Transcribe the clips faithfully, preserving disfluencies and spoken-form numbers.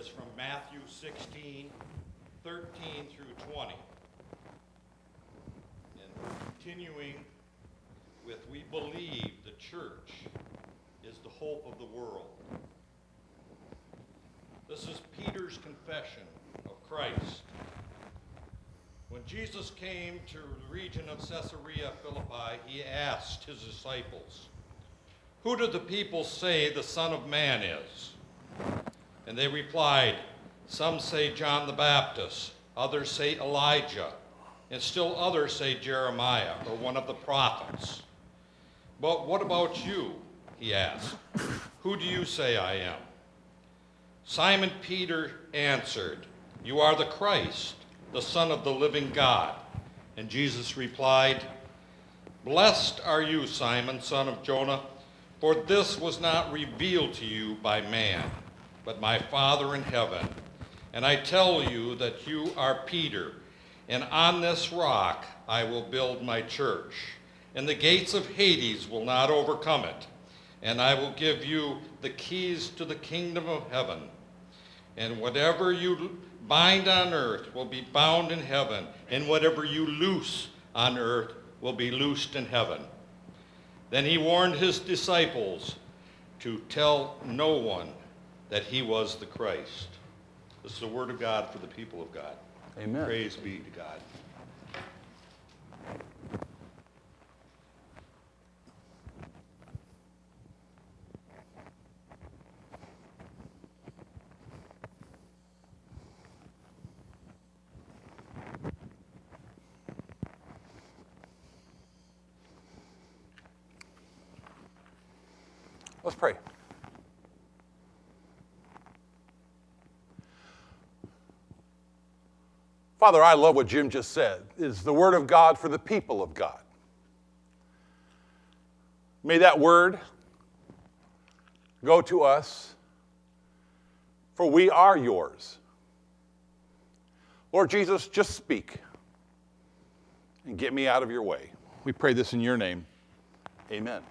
is from Matthew sixteen, thirteen through twenty. And continuing with, we believe the church is the hope of the world. This is Peter's confession of Christ. When Jesus came to the region of Caesarea Philippi, he asked his disciples, "Who do the people say the Son of Man is?" And they replied, "Some say John the Baptist, others say Elijah, and still others say Jeremiah or one of the prophets." "But what about you?" he asked. "Who do you say I am?" Simon Peter answered, "You are the Christ, the Son of the living God." And Jesus replied, "Blessed are you, Simon, son of Jonah, for this was not revealed to you by man, but my Father in heaven. And I tell you that you are Peter, and on this rock I will build my church, and the gates of Hades will not overcome it. And I will give you the keys to the kingdom of heaven. And whatever you bind on earth will be bound in heaven, and whatever you loose on earth will be loosed in heaven." Then he warned his disciples to tell no one that he was the Christ. This is the word of God for the people of God. Amen. Praise be to God. Let's pray. Father, I love what Jim just said. It is the word of God for the people of God. May that word go to us, for we are yours. Lord Jesus, just speak and get me out of your way. We pray this in your name. Amen.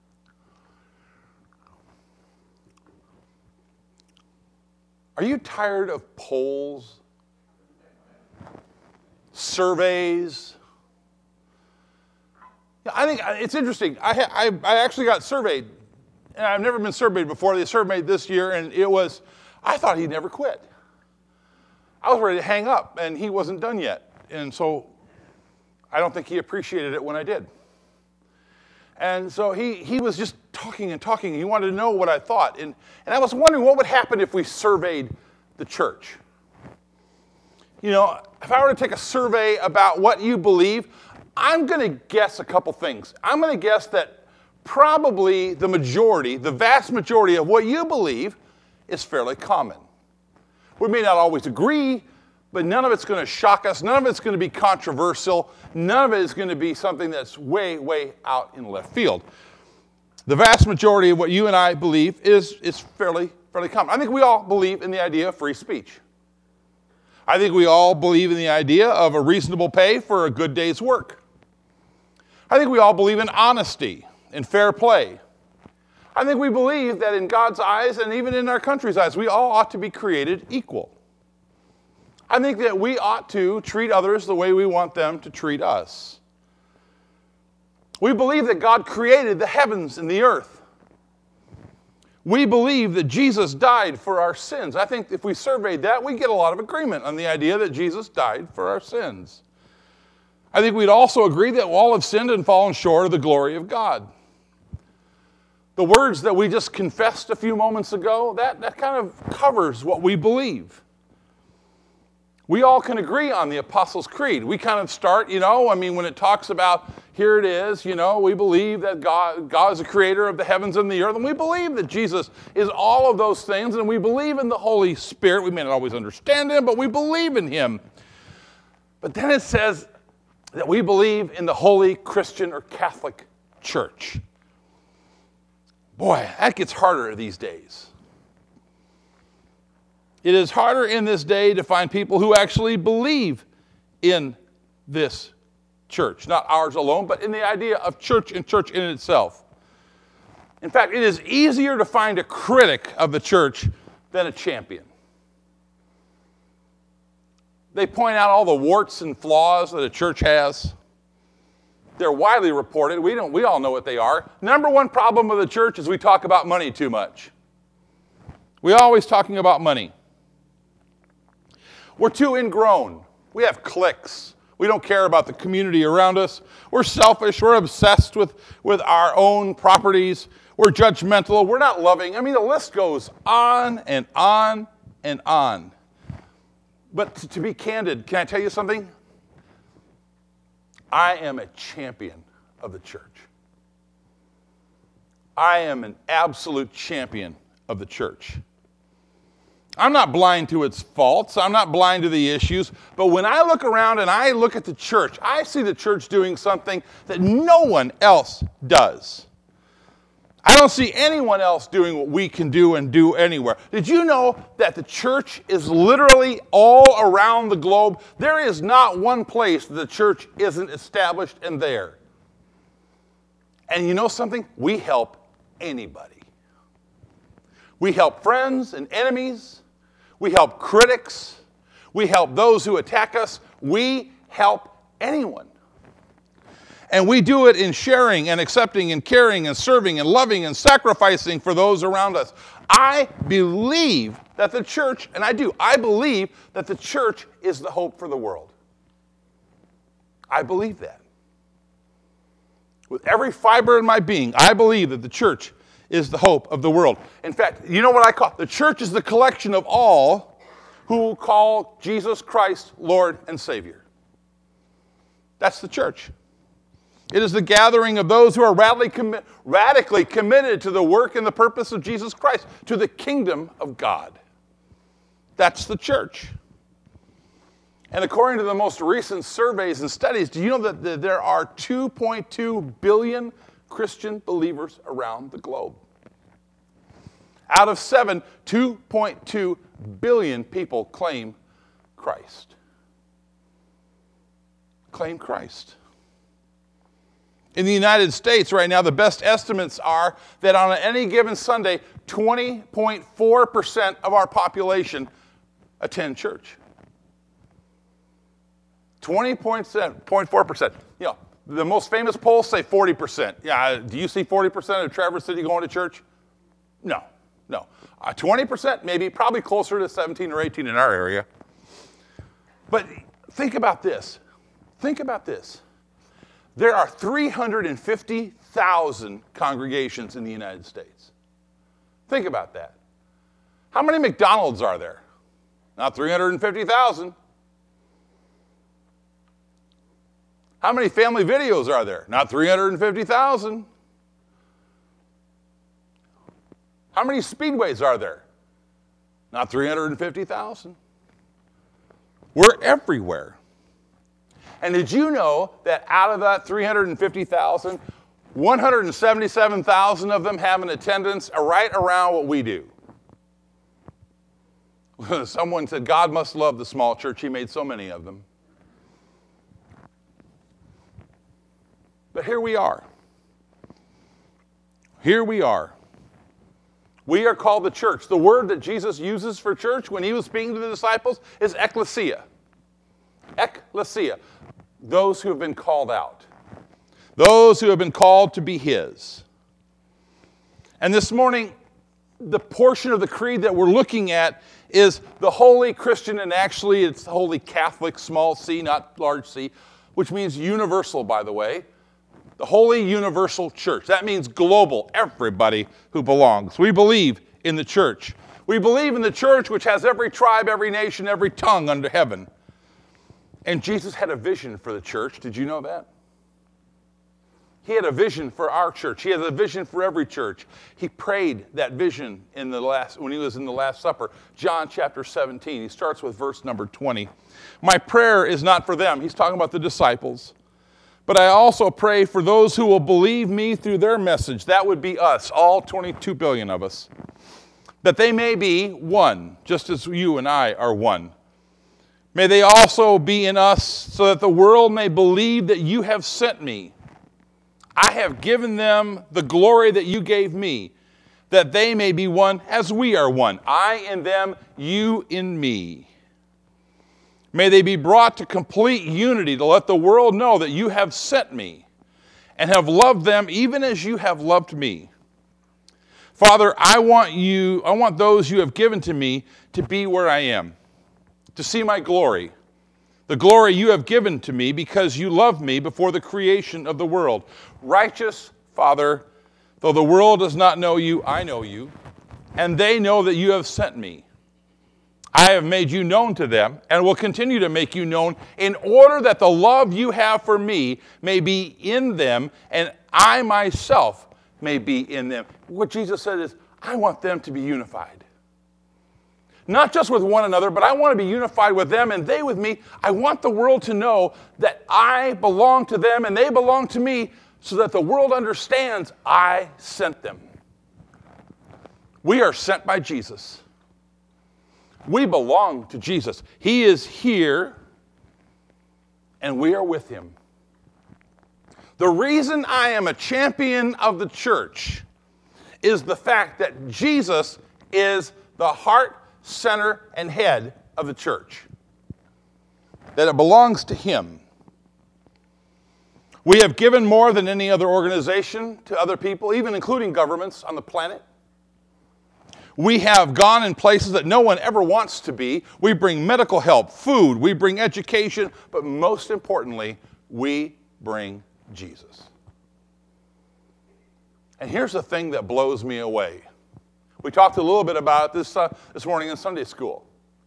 Are you tired of polls, surveys? Yeah, I think it's interesting. I, ha- I, I actually got surveyed, and I've never been surveyed before. They surveyed this year, and it was, I thought he'd never quit. I was ready to hang up, and he wasn't done yet. And so I don't think he appreciated it when I did. And so he, he was just talking and talking. He wanted to know what I thought. And, and I was wondering what would happen if we surveyed the church. You know, if I were to take a survey about what you believe, I'm going to guess a couple things. I'm going to guess that probably the majority, the vast majority of what you believe is fairly common. We may not always agree, but none of it's going to shock us. None of it's going to be controversial. None of it is going to be something that's way, way out in left field. The vast majority of what you and I believe is, is fairly, fairly common. I think we all believe in the idea of free speech. I think we all believe in the idea of a reasonable pay for a good day's work. I think we all believe in honesty and fair play. I think we believe that in God's eyes and even in our country's eyes, we all ought to be created equal. I think that we ought to treat others the way we want them to treat us. We believe that God created the heavens and the earth. We believe that Jesus died for our sins. I think if we surveyed that, we'd get a lot of agreement on the idea that Jesus died for our sins. I think we'd also agree that all have sinned and fallen short of the glory of God. The words that we just confessed a few moments ago, that, that kind of covers what we believe. We all can agree on the Apostles' Creed. We kind of start, you know, I mean, when it talks about, here it is, you know, we believe that God, God is the creator of the heavens and the earth, and we believe that Jesus is all of those things, and we believe in the Holy Spirit. We may not always understand him, but we believe in him. But then it says that we believe in the Holy Christian or Catholic Church. Boy, that gets harder these days. It is harder in this day to find people who actually believe in this church. Not ours alone, but in the idea of church and church in itself. In fact, it is easier to find a critic of the church than a champion. They point out all the warts and flaws that a church has. They're widely reported. We don't, we all know what they are. Number one problem with the church is we talk about money too much. We're always talking about money. We're too ingrown. We have cliques. We don't care about the community around us. We're selfish. We're obsessed with, with our own properties. We're judgmental. We're not loving. I mean, the list goes on and on and on. But to, to be candid, can I tell you something? I am a champion of the church. I am an absolute champion of the church. I'm not blind to its faults. I'm not blind to the issues. But when I look around and I look at the church, I see the church doing something that no one else does. I don't see anyone else doing what we can do and do anywhere. Did you know that the church is literally all around the globe? There is not one place that the church isn't established and there. And you know something? We help anybody. We help friends and enemies. We help critics. We help those who attack us. We help anyone. And we do it in sharing and accepting and caring and serving and loving and sacrificing for those around us. I believe that the church, and I do, I believe that the church is the hope for the world. I believe that. With every fiber in my being, I believe that the church is the hope of the world. In fact, you know what I call it? The church is the collection of all who call Jesus Christ Lord and Savior. That's the church. It is the gathering of those who are radically, commi- radically committed to the work and the purpose of Jesus Christ, to the kingdom of God. That's the church. And according to the most recent surveys and studies, do you know that there are two point two billion Christian believers around the globe? Out of seven, two point two billion people claim Christ. Claim Christ. In the United States right now, the best estimates are that on any given Sunday, twenty point four percent of our population attend church. twenty point four percent. You know, the most famous polls say forty percent. Yeah, do you see forty percent of Traverse City going to church? No, no. Uh, twenty percent, maybe, probably closer to seventeen or eighteen in our area. But think about this. Think about this. There are three hundred fifty thousand congregations in the United States. Think about that. How many McDonald's are there? Not three hundred fifty thousand. How many family videos are there? Not three hundred fifty thousand. How many speedways are there? Not three hundred fifty thousand. We're everywhere. And did you know that out of that three hundred fifty thousand, one hundred seventy-seven thousand of them have an attendance right around what we do? Someone said, God must love the small church. He made so many of them. But here we are. Here we are. We are called the church. The word that Jesus uses for church when he was speaking to the disciples is ecclesia. Ecclesia. Those who have been called out. Those who have been called to be his. And this morning, the portion of the creed that we're looking at is the Holy Christian, and actually it's the Holy Catholic, small c, not large c, which means universal, by the way. The Holy Universal Church. That means global, everybody who belongs. We believe in the church. We believe in the church which has every tribe, every nation, every tongue under heaven. And Jesus had a vision for the church. Did you know that? He had a vision for our church. He had a vision for every church. He prayed that vision in the last when he was in the Last Supper. John chapter seventeen. He starts with verse number twenty. My prayer is not for them. He's talking about the disciples. But I also pray for those who will believe me through their message. That would be us, all twenty-two billion of us. That they may be one, just as you and I are one. May they also be in us, so that the world may believe that you have sent me. I have given them the glory that you gave me, that they may be one as we are one. I in them, you in me. May they be brought to complete unity to let the world know that you have sent me and have loved them even as you have loved me. Father, I want you, I want those you have given to me to be where I am, to see my glory, the glory you have given to me because you loved me before the creation of the world. Righteous Father, though the world does not know you, I know you, and they know that you have sent me. I have made you known to them and will continue to make you known in order that the love you have for me may be in them and I myself may be in them. What Jesus said is, I want them to be unified. Not just with one another, but I want to be unified with them and they with me. I want the world to know that I belong to them and they belong to me so that the world understands I sent them. We are sent by Jesus. We belong to Jesus. He is here, and we are with him. The reason I am a champion of the church is the fact that Jesus is the heart, center, and head of the church. That it belongs to him. We have given more than any other organization to other people, even including governments on the planet. We have gone in places that no one ever wants to be. We bring medical help, food, we bring education, but most importantly, we bring Jesus. And here's the thing that blows me away. We talked a little bit about it this, uh, this morning in Sunday school.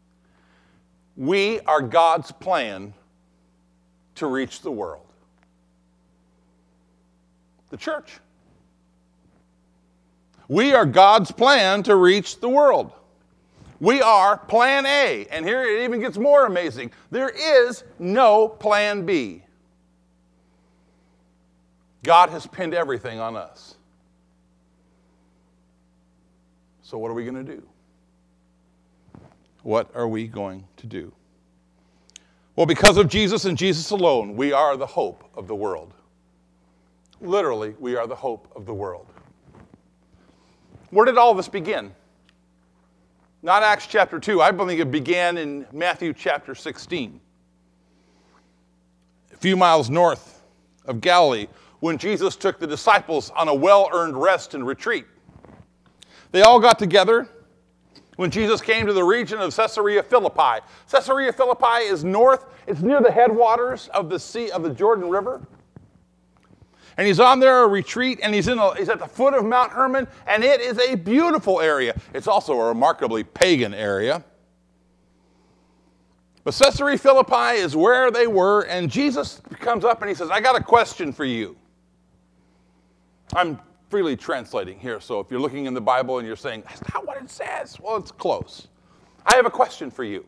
We are God's plan to reach the world. The church. We are God's plan to reach the world. We are plan A. And here it even gets more amazing. There is no plan B. God has pinned everything on us. So what are we going to do? What are we going to do? Well, because of Jesus and Jesus alone, we are the hope of the world. Literally, we are the hope of the world. Where did all this begin? Not Acts chapter two. I believe it began in Matthew chapter sixteen. A few miles north of Galilee, when Jesus took the disciples on a well-earned rest and retreat. They all got together when Jesus came to the region of Caesarea Philippi. Caesarea Philippi is north. It's near the headwaters of the sea of the Jordan River. And he's on there a retreat, and he's in a, he's at the foot of Mount Hermon, and it is a beautiful area. It's also a remarkably pagan area. But Caesarea Philippi is where they were, and Jesus comes up and he says, I got a question for you. I'm freely translating here, so if you're looking in the Bible and you're saying, that's not what it says, well, it's close. I have a question for you.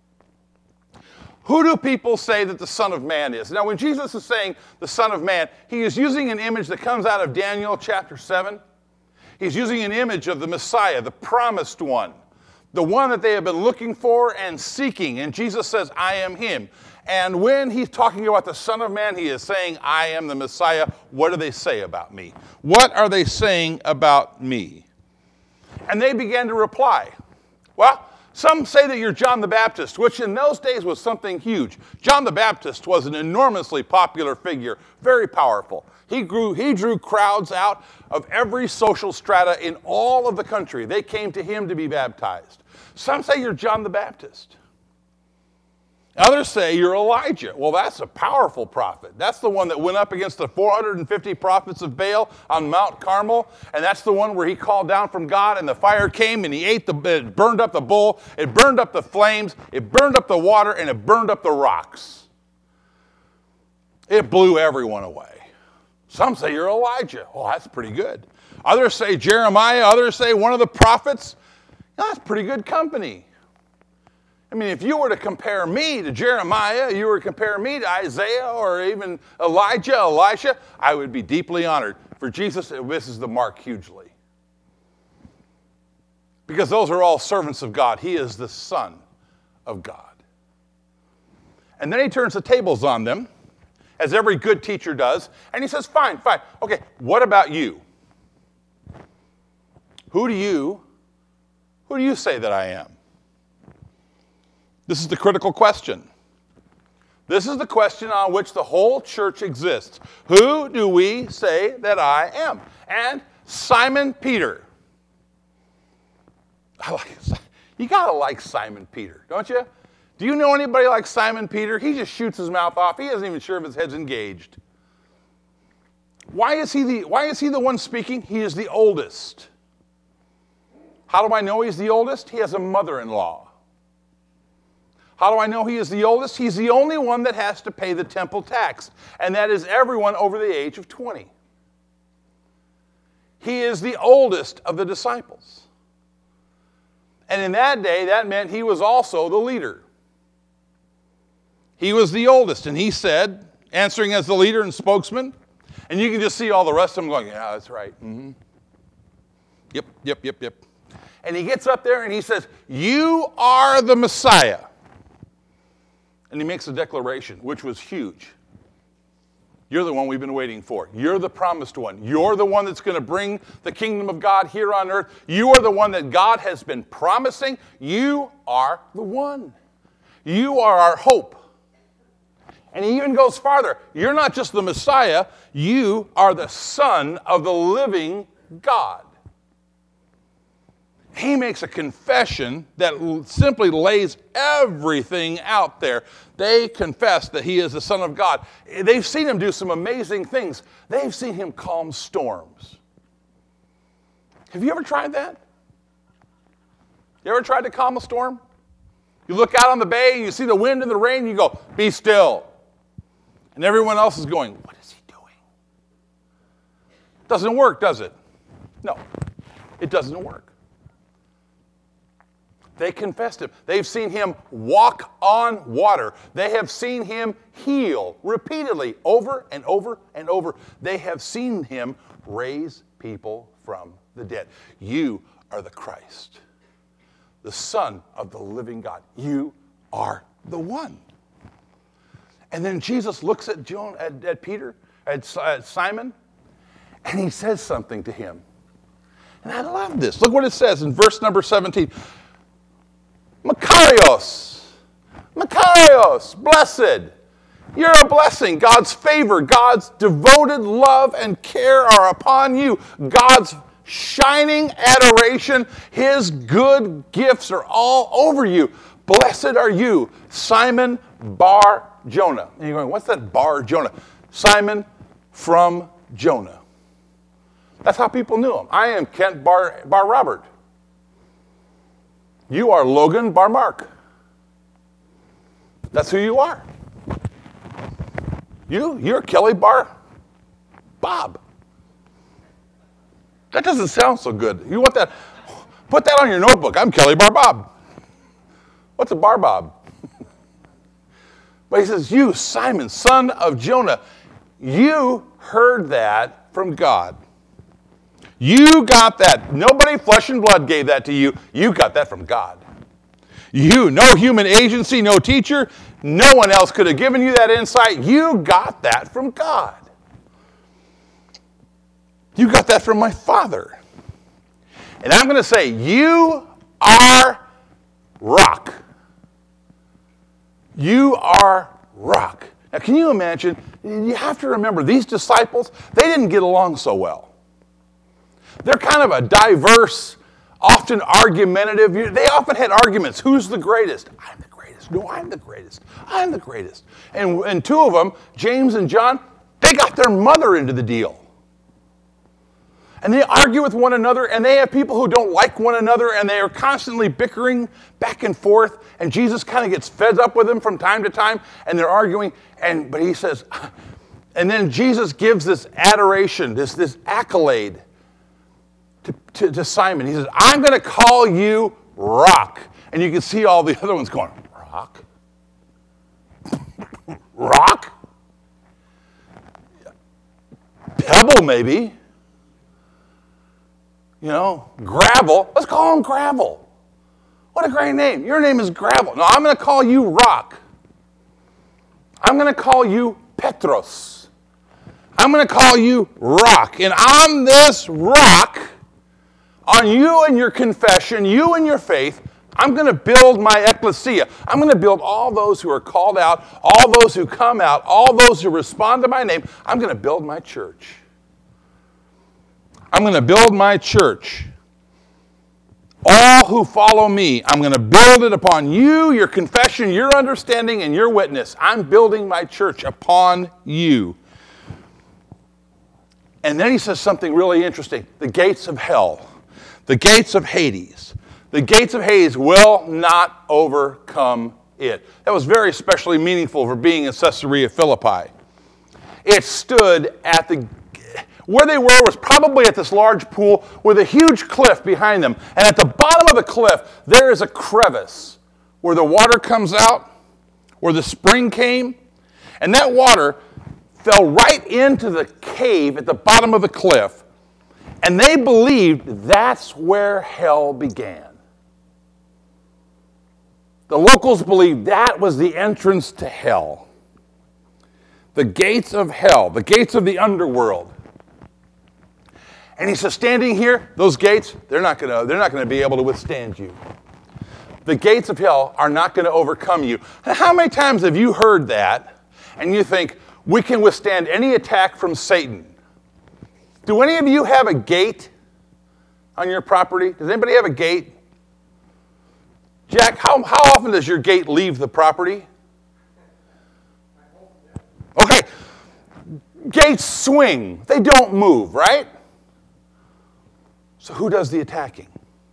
Who do people say that the Son of Man is? Now, when Jesus is saying the Son of Man, he is using an image that comes out of Daniel chapter seven. He's using an image of the Messiah, the promised one, the one that they have been looking for and seeking. And Jesus says, I am him. And when he's talking about the Son of Man, he is saying, I am the Messiah. What do they say about me? What are they saying about me? And they began to reply. Well, some say that you're John the Baptist, which in those days was something huge. John the Baptist was an enormously popular figure, very powerful. He grew, he drew crowds out of every social strata in all of the country. They came to him to be baptized. Some say you're John the Baptist. Others say you're Elijah. Well, that's a powerful prophet. That's the one that went up against the four hundred fifty prophets of Baal on Mount Carmel. And that's the one where he called down from God and the fire came and he ate the, it burned up the bull, it burned up the flames, it burned up the water, and it burned up the rocks. It blew everyone away. Some say you're Elijah. Well, that's pretty good. Others say Jeremiah. Others say one of the prophets. Now, that's pretty good company. I mean, if you were to compare me to Jeremiah, you were to compare me to Isaiah or even Elijah, Elisha, I would be deeply honored. For Jesus, it misses the mark hugely. Because those are all servants of God. He is the Son of God. And then he turns the tables on them, as every good teacher does, and he says, fine, fine. Okay, what about you? Who do you, who do you say that I am? This is the critical question. This is the question on which the whole church exists. Who do we say that I am? And Simon Peter. I like, you got to like Simon Peter, don't you? Do you know anybody like Simon Peter? He just shoots his mouth off. He isn't even sure if his head's engaged. Why is he the, why is he the one speaking? He is the oldest. How do I know he's the oldest? He has a mother-in-law. How do I know he is the oldest? He's the only one that has to pay the temple tax, and that is everyone over the age of twenty. He is the oldest of the disciples. And in that day, that meant he was also the leader. He was the oldest, and he said, answering as the leader and spokesman, and you can just see all the rest of them going, yeah, that's right. Mm-hmm. Yep, yep, yep, yep. And he gets up there and he says, you are the Messiah. And he makes a declaration, which was huge. You're the one we've been waiting for. You're the promised one. You're the one that's going to bring the kingdom of God here on earth. You are the one that God has been promising. You are the one. You are our hope. And he even goes farther. You're not just the Messiah. You are the Son of the living God. He makes a confession that simply lays everything out there. They confess that he is the Son of God. They've seen him do some amazing things. They've seen him calm storms. Have you ever tried that? You ever tried to calm a storm? You look out on the bay and you see the wind and the rain, and you go, be still. And everyone else is going, what is he doing? Doesn't work, does it? No, it doesn't work. They confessed him. They've seen him walk on water. They have seen him heal repeatedly over and over and over. They have seen him raise people from the dead. You are the Christ, the Son of the living God. You are the one. And then Jesus looks at, John, at, at Peter, at, at Simon, and he says something to him. And I love this. Look what it says in verse number seventeen. Makarios, Makarios, blessed. You're a blessing. God's favor, God's devoted love and care are upon you. God's shining adoration, his good gifts are all over you. Blessed are you, Simon Bar Jonah. And you're going, what's that Bar Jonah? Simon from Jonah. That's how people knew him. I am Kent Bar, Bar Robert. You are Logan Bar Mark. That's who you are. You, you're Kelly Bar Bob. That doesn't sound so good. You want that? Put that on your notebook. I'm Kelly Bar Bob. What's a Bar Bob? But he says, you, Simon, son of Jonah, you heard that from God. You got that. Nobody flesh and blood gave that to you. You got that from God. You, no human agency, no teacher, no one else could have given you that insight. You got that from God. You got that from my Father. And I'm going to say, you are rock. You are rock. Now, can you imagine? You have to remember, these disciples, they didn't get along so well. They're kind of a diverse, often argumentative. They often had arguments. Who's the greatest? I'm the greatest. No, I'm the greatest. I'm the greatest. And, and two of them, James and John, they got their mother into the deal. And they argue with one another, and they have people who don't like one another, and they are constantly bickering back and forth, and Jesus kind of gets fed up with them from time to time, and they're arguing, and but he says, and then Jesus gives this adoration, this, this accolade to, to, to Simon. He says, I'm going to call you Rock. And you can see all the other ones going, Rock? Rock? Pebble, maybe. You know, Gravel. Let's call him Gravel. What a great name. Your name is Gravel. No, I'm going to call you Rock. I'm going to call you Petros. I'm going to call you Rock. And on this rock, on you and your confession, you and your faith, I'm going to build my ecclesia. I'm going to build all those who are called out, all those who come out, all those who respond to my name. I'm going to build my church. I'm going to build my church. All who follow me, I'm going to build it upon you, your confession, your understanding, and your witness. I'm building my church upon you. And then he says something really interesting. The gates of hell, the gates of Hades, the gates of Hades will not overcome it. That was very especially meaningful for being in Caesarea Philippi. It stood at the, where they were was probably at this large pool with a huge cliff behind them. And at the bottom of the cliff, there is a crevice where the water comes out, where the spring came, and that water fell right into the cave at the bottom of the cliff, and they believed that's where hell began. The locals believed that was the entrance to hell. The gates of hell, the gates of the underworld. And he says, standing here, those gates, they're not gonna, they're not gonna be able to withstand you. The gates of hell are not gonna overcome you. How many times have you heard that and you think, we can withstand any attack from Satan? Do any of you have a gate on your property? Does anybody have a gate? Jack, how, how often does your gate leave the property? Okay. Gates swing. They don't move, right? So who does the attacking?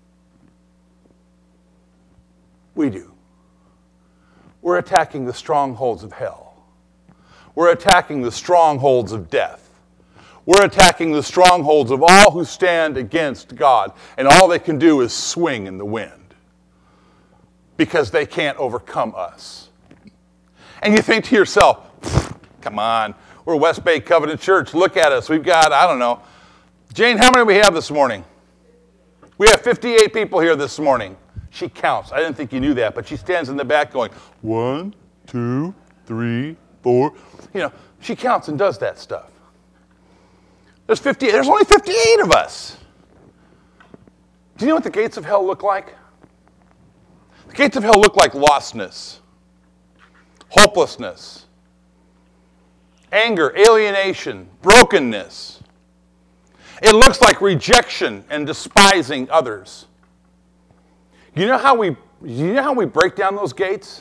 We do. We're attacking the strongholds of hell. We're attacking the strongholds of death. We're attacking the strongholds of all who stand against God, and all they can do is swing in the wind because they can't overcome us. And you think to yourself, come on, we're West Bay Covenant Church. Look at us. We've got, I don't know. Jane, how many do we have this morning? We have fifty-eight people here this morning. She counts. I didn't think you knew that, but she stands in the back going, one, two, three, four. You know, she counts and does that stuff. There's fifty. There's only fifty-eight of us. Do you know what the gates of hell look like? The gates of hell look like lostness, hopelessness, anger, alienation, brokenness. It looks like rejection and despising others. You know how we, you know how we break down those gates?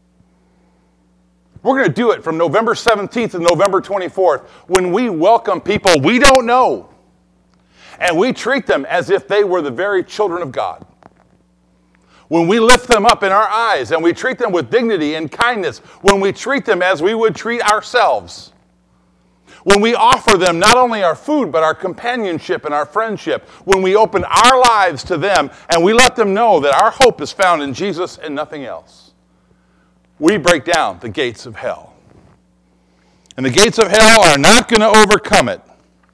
We're going to do it from November seventeenth to November twenty-fourth when we welcome people we don't know. And we treat them as if they were the very children of God. When we lift them up in our eyes and we treat them with dignity and kindness. When we treat them as we would treat ourselves. When we offer them not only our food, but our companionship and our friendship. When we open our lives to them and we let them know that our hope is found in Jesus and nothing else. We break down the gates of hell. And the gates of hell are not going to overcome it.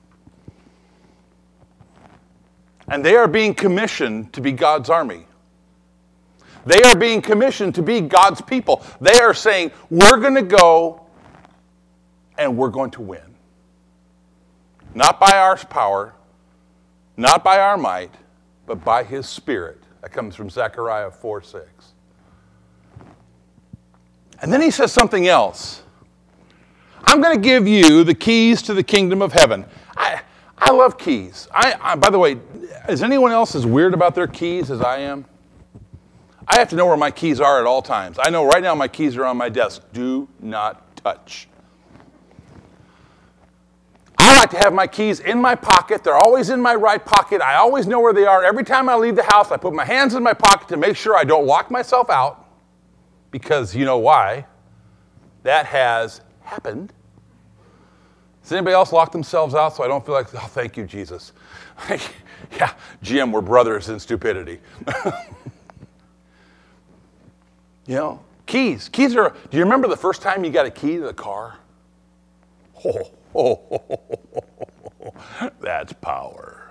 And they are being commissioned to be God's army. They are being commissioned to be God's people. They are saying, we're going to go and we're going to win. Not by our power, not by our might, but by his Spirit. That comes from Zechariah four six. And then he says something else. I'm going to give you the keys to the kingdom of heaven. I, I love keys. I, I, by the way, is anyone else as weird about their keys as I am? I have to know where my keys are at all times. I know right now my keys are on my desk. Do not touch. I like to have my keys in my pocket. They're always in my right pocket. I always know where they are. Every time I leave the house, I put my hands in my pocket to make sure I don't lock myself out. Because you know why? That has happened. Does anybody else lock themselves out so I don't feel like, oh, thank you, Jesus. Yeah, Jim, we're brothers in stupidity. You know, keys. Keys are, do you remember the first time you got a key to the car? Oh, oh, oh, oh, oh, oh. That's power.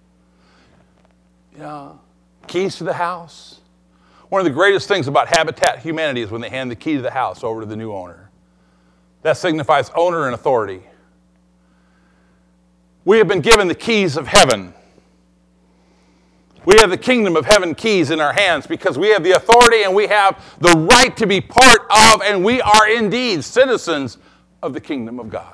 Yeah. Keys to the house. One of the greatest things about Habitat Humanity is when they hand the key to the house over to the new owner. That signifies owner and authority. We have been given the keys of heaven. We have the kingdom of heaven keys in our hands because we have the authority and we have the right to be part of, and we are indeed citizens of the kingdom of God.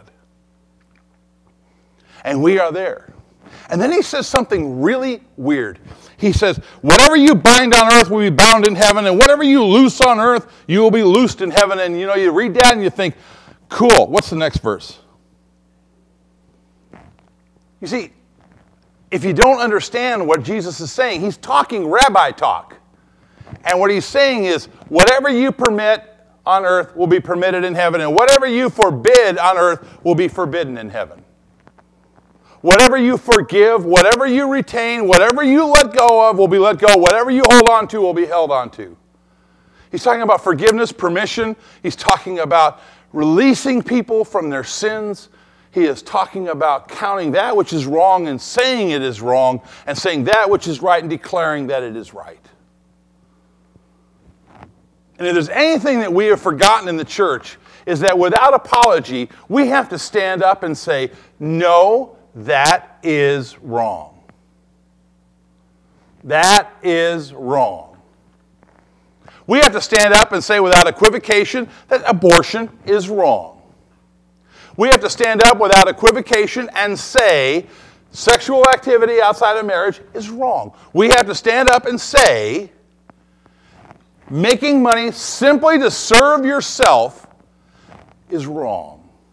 And we are there. And then he says something really weird. He says, whatever you bind on earth will be bound in heaven, and whatever you loose on earth, you will be loosed in heaven. And you know, you read that and you think, cool, what's the next verse? You see, if you don't understand what Jesus is saying, he's talking rabbi talk. And what he's saying is, whatever you permit on earth will be permitted in heaven, and whatever you forbid on earth will be forbidden in heaven. Whatever you forgive, whatever you retain, whatever you let go of will be let go. Whatever you hold on to will be held on to. He's talking about forgiveness, permission. He's talking about releasing people from their sins. He is talking about counting that which is wrong and saying it is wrong, and saying that which is right and declaring that it is right. And if there's anything that we have forgotten in the church, is that without apology, we have to stand up and say, no, that is wrong. That is wrong. We have to stand up and say without equivocation that abortion is wrong. We have to stand up without equivocation and say sexual activity outside of marriage is wrong. We have to stand up and say making money simply to serve yourself is wrong.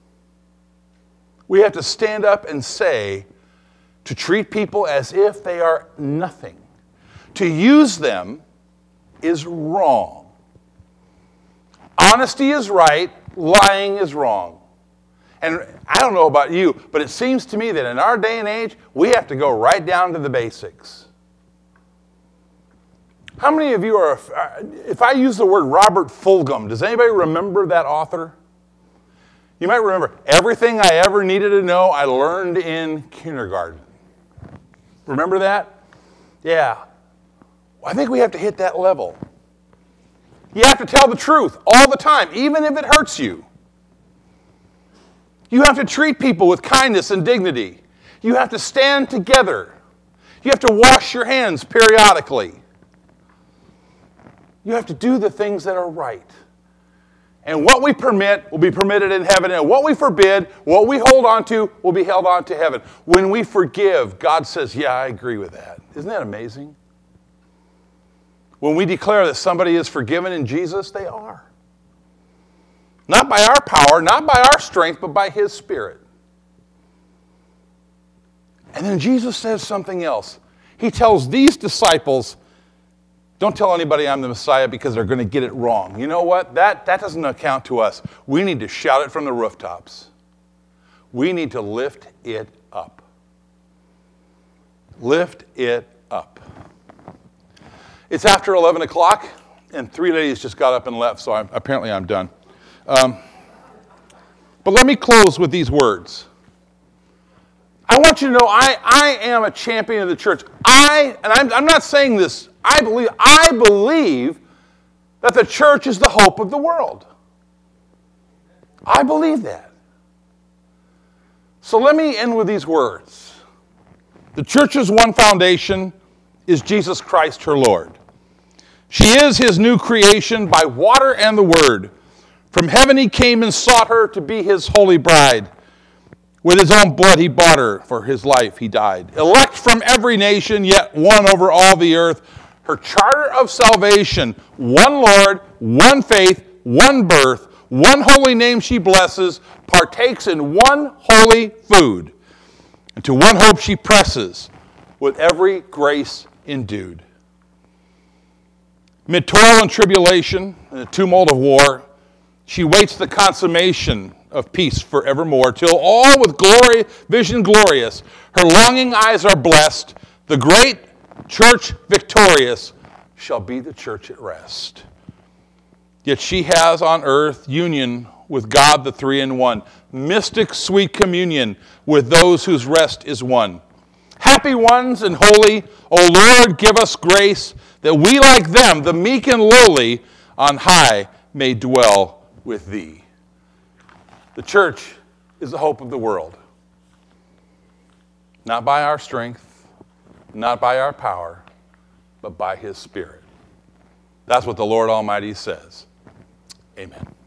We have to stand up and say to treat people as if they are nothing, to use them is wrong. Honesty is right, lying is wrong. And I don't know about you, but it seems to me that in our day and age, we have to go right down to the basics. How many of you are, if I use the word Robert Fulghum, does anybody remember that author? You might remember, everything I ever needed to know, I learned in kindergarten. Remember that? Yeah. I think we have to hit that level. You have to tell the truth all the time, even if it hurts you. You have to treat people with kindness and dignity. You have to stand together. You have to wash your hands periodically. You have to do the things that are right. And what we permit will be permitted in heaven, and what we forbid, what we hold on to, will be held on to heaven. When we forgive, God says, yeah, I agree with that. Isn't that amazing? When we declare that somebody is forgiven in Jesus, they are. Not by our power, not by our strength, but by his Spirit. And then Jesus says something else. He tells these disciples, don't tell anybody I'm the Messiah because they're going to get it wrong. You know what? That, that doesn't account to us. We need to shout it from the rooftops. We need to lift it up. Lift it up. It's after eleven o'clock, and three ladies just got up and left, so I'm, apparently I'm done. Um, but let me close with these words. I want you to know I, I am a champion of the church. I, and I'm, I'm not saying this, I believe, I believe that the church is the hope of the world. I believe that. So let me end with these words. The church's one foundation is Jesus Christ, her Lord. She is his new creation by water and the word. From heaven he came and sought her to be his holy bride. With his own blood he bought her, for his life he died. Elect from every nation, yet one over all the earth. Her charter of salvation, one Lord, one faith, one birth, one holy name she blesses, partakes in one holy food. And to one hope she presses, with every grace endued. Mid toil and tribulation, and the tumult of war, she waits the consummation of peace forevermore, till all with glory, vision glorious, her longing eyes are blessed, the great church victorious shall be the church at rest. Yet she has on earth union with God the three in one, mystic sweet communion with those whose rest is won. Happy ones and holy, O Lord, give us grace, that we like them, the meek and lowly, on high may dwell with thee. The church is the hope of the world. Not by our strength, not by our power, but by his Spirit. That's what the Lord Almighty says. Amen.